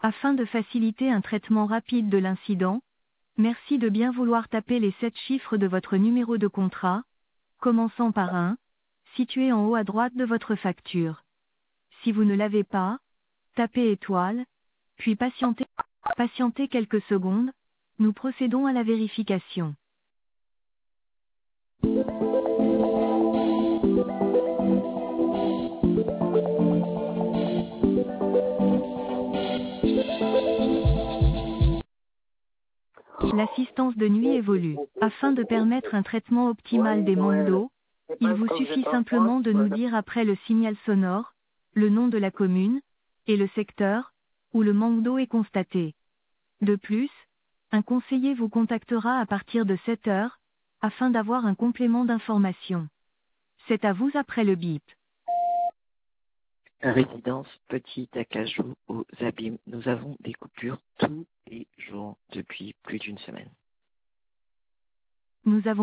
Afin de faciliter un traitement rapide de l'incident, merci de bien vouloir taper les 7 chiffres de votre numéro de contrat, commençant par 1, situé en haut à droite de votre facture. Si vous ne l'avez pas, tapez étoile, puis patientez quelques secondes, nous procédons à la vérification. L'assistance de nuit évolue. Afin de permettre un traitement optimal des manques d'eau, il vous suffit simplement de nous dire après le signal sonore, le nom de la commune, et le secteur, où le manque d'eau est constaté. De plus, un conseiller vous contactera à partir de 7 heures, afin d'avoir un complément d'information. C'est à vous après le bip. Résidence Petit Acajou aux Abîmes. Nous avons des coupures tous les jours depuis plus d'une semaine. Nous avons